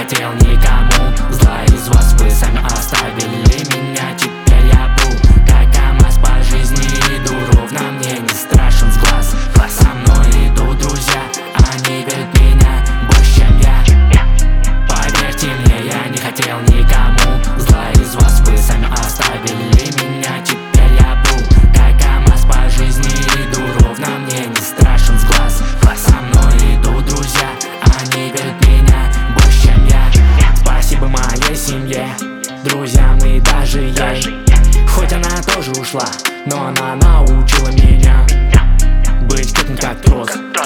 хотел никому зла из вас, вы сами оставили меня. Теперь я был как КамАЗ по жизни, иду ровно, мне не страшен сглаз. Со мной идут друзья, они верят в меня больше, чем я. Поверьте мне, я не хотел никому зла из вас, вы сами оставили меня. Теперь я был как КамАЗ по жизни, иду ровно, мне не страшен сглаз. Со мной идут друзья, они верят в меня больше, чем я. Спасибо моей семье, друзьям и даже ей. Хоть она тоже ушла, но она научила меня быть как трос.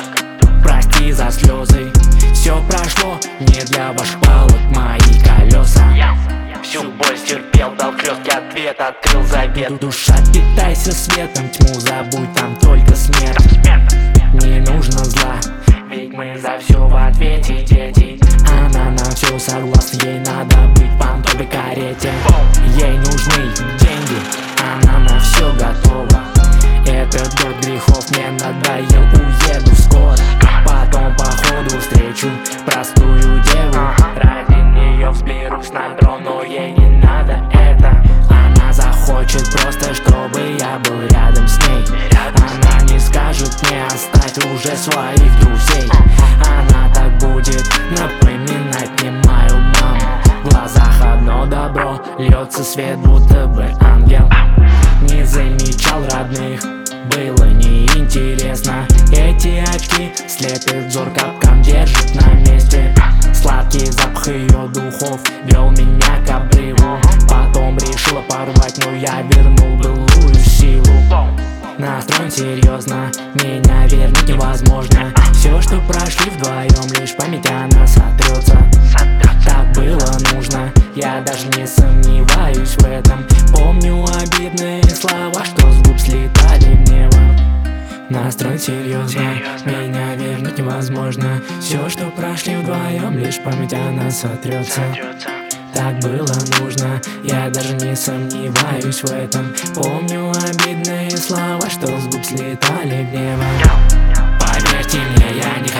Прости за слезы, все прошло не для ваших палок, мои колеса. Всю боль стерпел, дал хлесткий ответ, открыл завет. Душа, питайся светом, тьму забудь, там только смерть. Не нужно зла, Ведь мы за все в ответе, дети. она на все согласна, ей надо быть в понтовой карете. Ей нужны деньги, она на все готова. Этот год грехов мне надоел, уеду скоро. Потом по ходу встречу простую деву. Ради нее взберусь на трон, но ей не надо это. Она захочет просто, чтобы я был рядом с ней. Она не скажет мне оставь уже своих друзей. Она так будет напоминать мне мою маму. В глазах одно добро, льется свет, будто бы ангел. Не замечал родных, было неинтересно. Эти очки слепят взор, капкан держит на месте. Сладкий запах ее духов вел меня к обрыву. Потом решила порвать, но я вернул былую силу. Настроен серьезно, меня вернуть невозможно. Все, что прошли вдвоем, лишь память о нас сотрется. Так было нужно, я даже не сомневаюсь в этом. Помню обидные слова, что с губ слетали гневом. Настроен серьезно, меня вернуть невозможно. Все, что прошли вдвоем, лишь память о нас сотрется. Так было нужно, я даже не сомневаюсь в этом. Помню обидные слова, что с губ слетали гневом. Поверьте мне, я не